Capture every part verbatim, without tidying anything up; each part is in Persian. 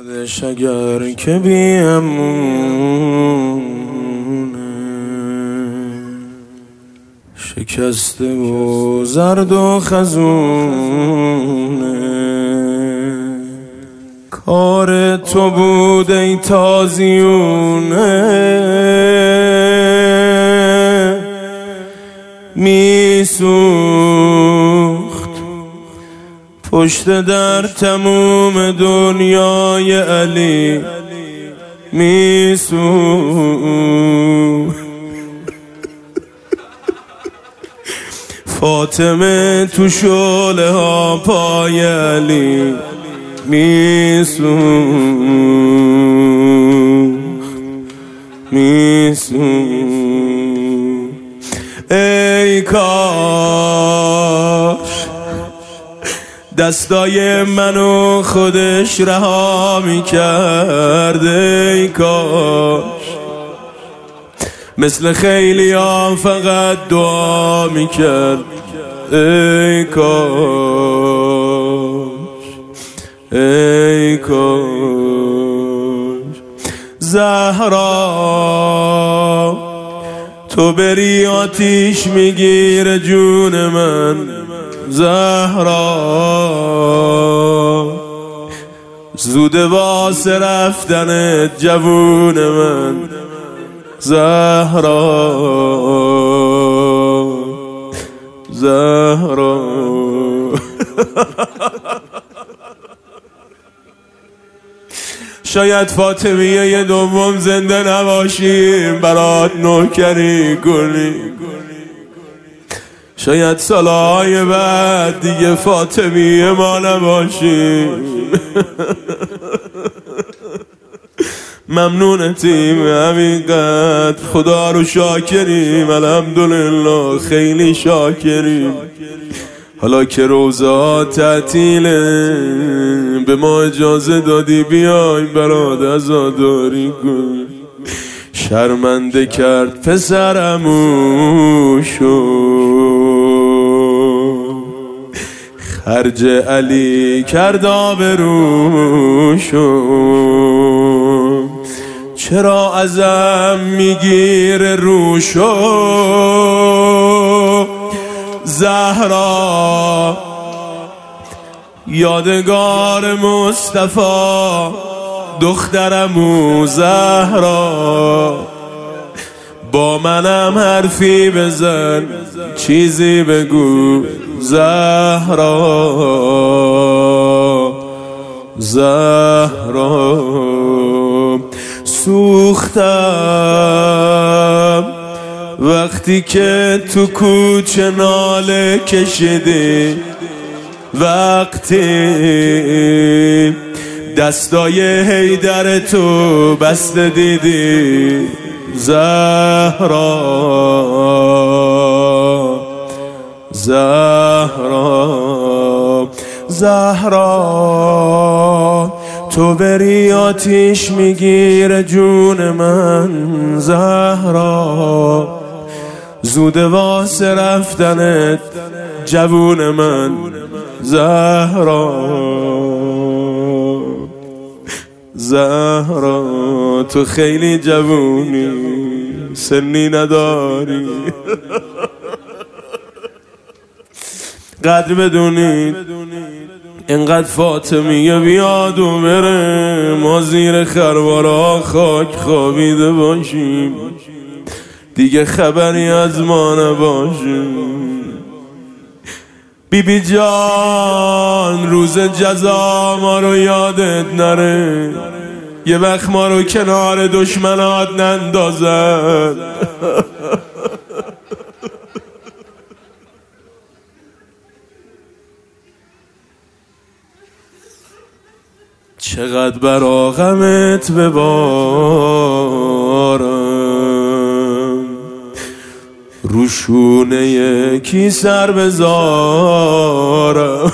یادش اگر که بیمونه شکسته و زرد و خزونه کار تو بود ای تازیونه میسوخت پشت در تموم دنیای علی میسوخت فاطمه تو شعله ها پای علی میسوخت میسوخت ای کاش دستای منو خودش رها میکرد ای کاش مثل خیلی ها فقط دعا میکرد ای کاش ای کاش زهرا تو بری آتیش میگیره جون من زهرا زوده واسه رفتن جوون من زهرا زهرا شاید فاطمیه دوم زنده نباشیم برات نوکری کنی شاید سالهای بعد دیگه فاطمیه ما نباشیم ممنونتیم همینقدر خدا رو شاکریم الحمدلله خیلی شاکریم حالا که روزا تعطیله به ما اجازه دادی بیایم برات عزاداری کن شرمنده کرد پسرموشو خرج علی کرد آبروشو چرا ازم میگیره روشو زهرا یادگار مصطفی دخترمو زهرا با منم حرفی بزن چیزی بگو زهرا زهرا سوختم وقتی که تو کوچه ناله کشیدی وقتی دستای حیدر تو بسته دیدی زهرا زهرا زهرا تو بری آتیش میگیره جون من زهرا زوده واسه رفتنت جوون من زهرا زهرا تو خیلی جوونی سنی نداری قدر بدونید اینقدر فاطمیه بیاد و بره ما زیر خروارا خاک خوابیده باشیم دیگه خبری از ما نباشیم بی بی جان روز جزا ما رو یادت نره یه وقت ما رو کنار دشمنات نندازد چقدر برا غمت ببارم روشونه یکی سر بذارم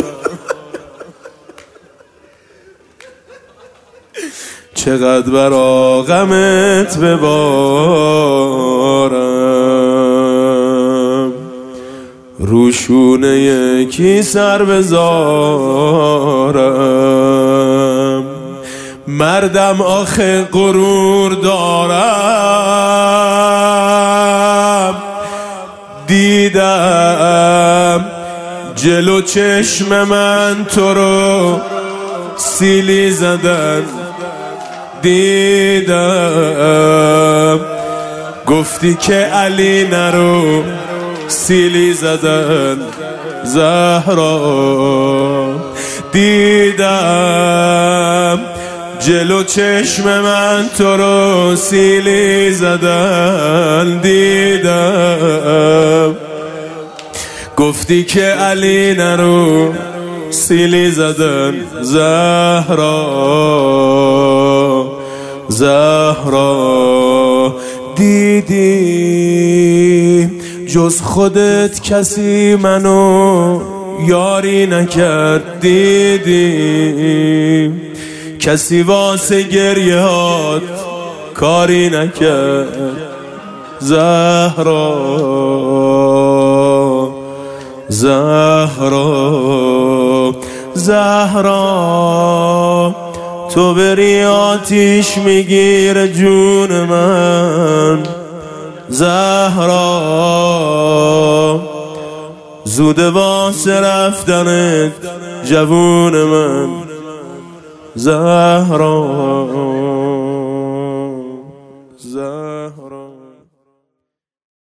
چقدر برا غمت ببارم روشونه یکی سر بذارم مردم آخه غرور دارم، دیدم جلو چشم من تو رو سیلی زدن، دیدم گفتی که علی نرو سیلی زدن، زهرا دیدم جلو چشم من تو رو سیلی زدن، دیدم گفتی که علی نرو سیلی زدن، زهرا زهرا دیدی جز خودت کسی منو یاری نکرد، دیدی کسی واسه گریه هات کاری نکرد، زهرا زهرا زهرا تو بری آتیش میگیره جون من، زهرا زود واسه رفتنت جوون من، زهرا زهرا